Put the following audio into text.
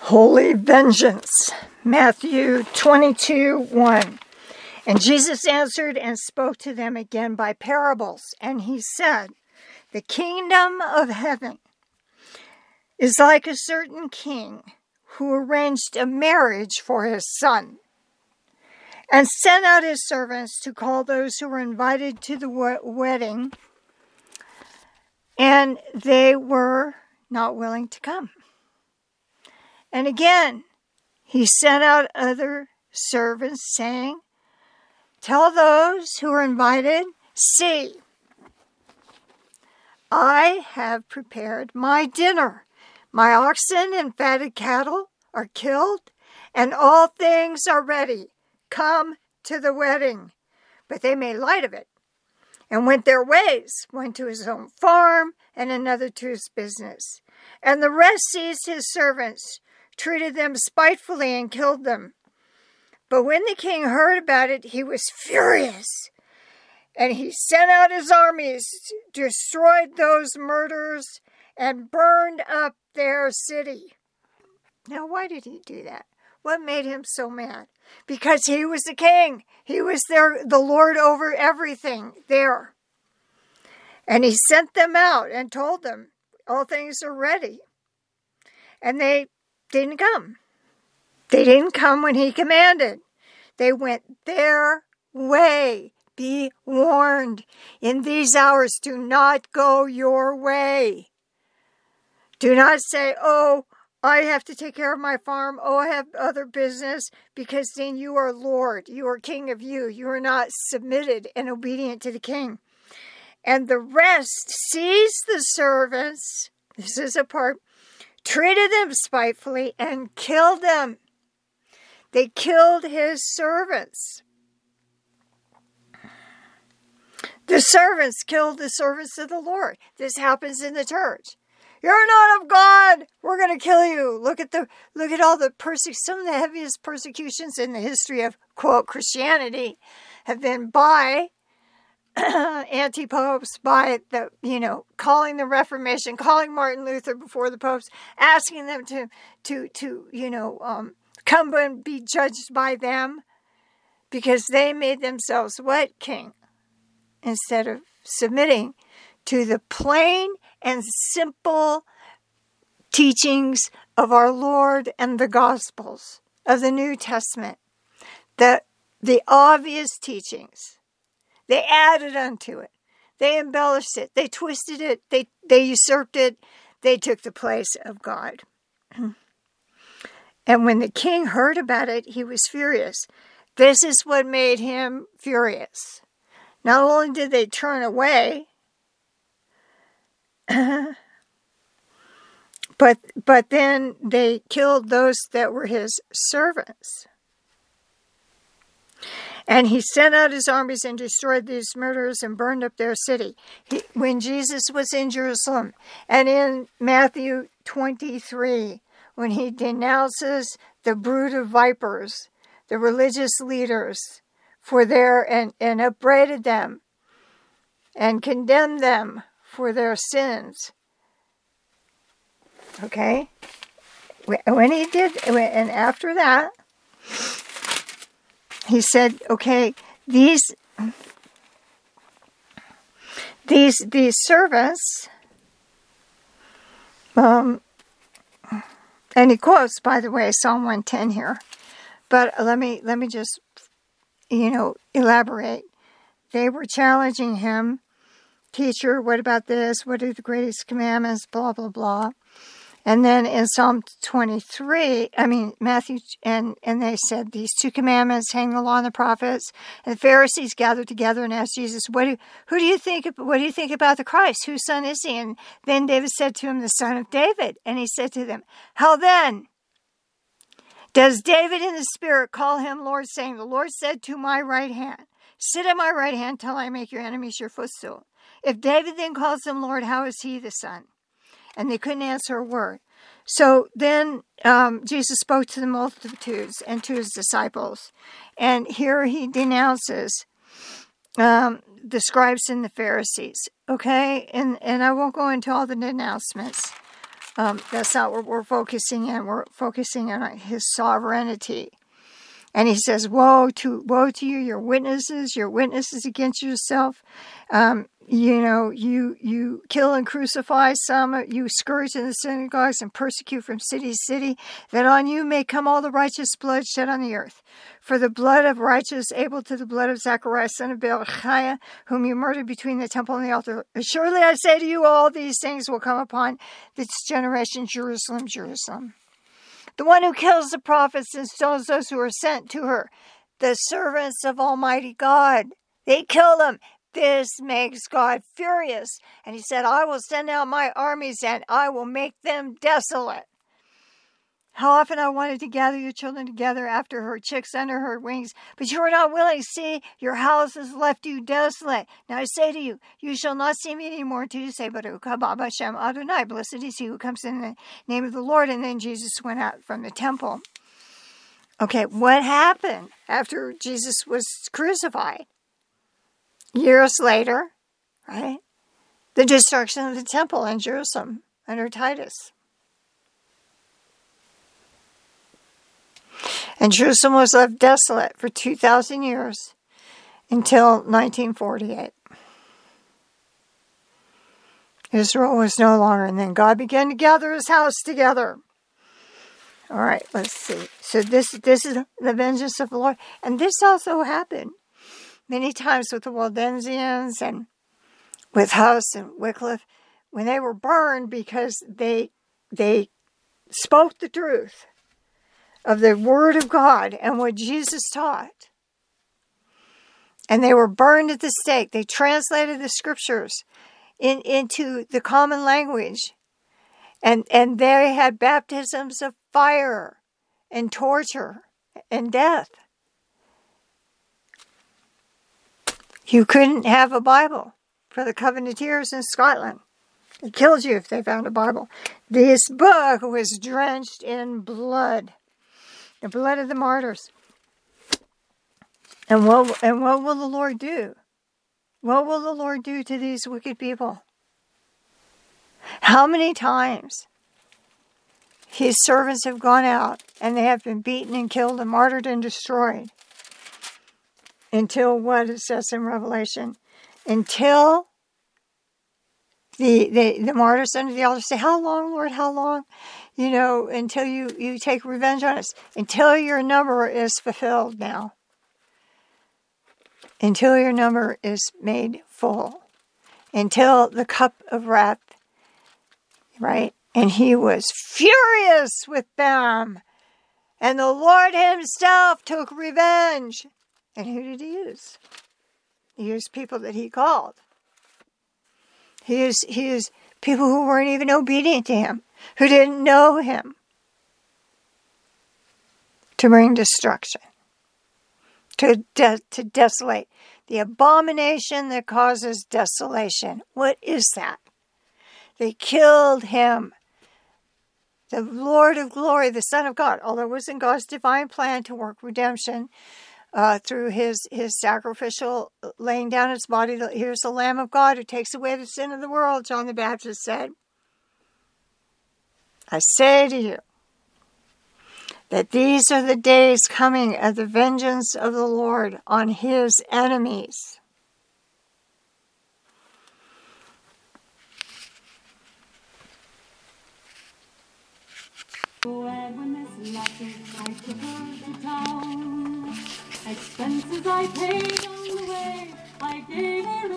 Holy vengeance. Matthew 22:1. And Jesus answered and spoke to them again by parables. And he said, the kingdom of heaven is like a certain king who arranged a marriage for his son and sent out his servants to call those who were invited to the wedding, and they were not willing to come. And again, he sent out other servants, saying, tell those who are invited, see, I have prepared my dinner. My oxen and fatted cattle are killed, and all things are ready. Come to the wedding. But they made light of it, and went their ways, one to his own farm, and another to his business. And the rest seized his servants, treated them spitefully, and killed them. But when the king heard about it, he was furious. And he sent out his armies, destroyed those murderers, and burned up their city. Now, why did he do that? What made him so mad? Because he was the king. He was the Lord over everything there. And he sent them out and told them, all things are ready. And they didn't come. They didn't come when he commanded. They went their way. Be warned. In these hours, do not go your way. Do not say, oh, I have to take care of my farm. Oh, I have other business. Because then you are Lord. You are king of you. You are not submitted and obedient to the king. And the rest seized the servants. This is a part. Treated them spitefully and killed them. They killed his servants. The servants killed the servants of the Lord. This happens in the church. You're not of God. We're going to kill you. Look at all the some of the heaviest persecutions in the history of, quote, Christianity have been by anti-popes, by the, calling the Reformation, calling Martin Luther before the popes, asking them to come and be judged by them because they made themselves what? King. Instead of submitting to the plain and simple teachings of our Lord and the Gospels of the New Testament. The obvious teachings. They added unto it. They embellished it. They twisted it. They usurped it. They took the place of God. And when the king heard about it, he was furious. This is what made him furious. Not only did they turn away, but then they killed those that were his servants. And he sent out his armies and destroyed these murderers and burned up their city. When Jesus was in Jerusalem, and in Matthew 23, when he denounces the brood of vipers, the religious leaders, for and upbraided them and condemned them for their sins. Okay? When he did, and after that, he said, okay, these servants, and he quotes, by the way, Psalm 110 here, but let me just elaborate. They were challenging him, teacher, what about this? What are the greatest commandments? Blah, blah, blah. And then in Matthew, and they said, these two commandments, hang the law and the prophets. And the Pharisees gathered together and asked Jesus, what do you think about the Christ? Whose son is he? And then David said to him, the son of David. And he said to them, how then does David in the Spirit call him Lord, saying, the Lord said to my right hand, sit at my right hand till I make your enemies your footstool. If David then calls him Lord, how is he the son? And they couldn't answer a word. So then Jesus spoke to the multitudes and to his disciples. And here he denounces the scribes and the Pharisees. Okay? And I won't go into all the denouncements. That's not what we're focusing in. We're focusing on his sovereignty. And he says, woe to you, your witnesses against yourself. You kill and crucify some, you scourge in the synagogues and persecute from city to city, that on you may come all the righteous blood shed on the earth. For the blood of righteous, able to the blood of Zacharias, son of Berechiah, whom you murdered between the temple and the altar. Surely I say to you, all these things will come upon this generation, Jerusalem, Jerusalem. The one who kills the prophets and stones those who are sent to her, the servants of Almighty God. They kill them. This makes God furious. And he said, I will send out my armies and I will make them desolate. How often I wanted to gather your children together after her chicks under her wings, but you were not willing. See, your house has left you desolate. Now I say to you, you shall not see me anymore until you say, Baruch haba Hashem Adonai, blessed is he who comes in the name of the Lord. And then Jesus went out from the temple. Okay, what happened after Jesus was crucified? Years later, right? The destruction of the temple in Jerusalem under Titus. And Jerusalem was left desolate for 2,000 years until 1948. Israel was no longer, and then God began to gather his house together. All right, let's see. So this is the vengeance of the Lord. And this also happened many times with the Waldensians and with Huss and Wycliffe when they were burned because they spoke the truth of the Word of God and what Jesus taught. And they were burned at the stake. They translated the scriptures into the common language. And they had baptisms of fire and torture and death. You couldn't have a Bible for the Covenanteers in Scotland. They killed you if they found a Bible. This book was drenched in blood. The blood of the martyrs. And what will the Lord do? What will the Lord do to these wicked people? How many times his servants have gone out and they have been beaten and killed and martyred and destroyed? Until what it says in Revelation. Until the martyrs under the altar say, how long, Lord, how long? Until you take revenge on us. Until your number is fulfilled now. Until your number is made full. Until the cup of wrath, right? And he was furious with them. And the Lord himself took revenge. And who did he use? He used people that he called. He used people who weren't even obedient to him, who didn't know him, to bring destruction, to desolate. The abomination that causes desolation. What is that? They killed him. The Lord of glory, the Son of God, although it was in God's divine plan to work redemption, through his sacrificial laying down his body. Here's the Lamb of God who takes away the sin of the world, John the Baptist said. I say to you that these are the days coming of the vengeance of the Lord on his enemies. Expenses I paid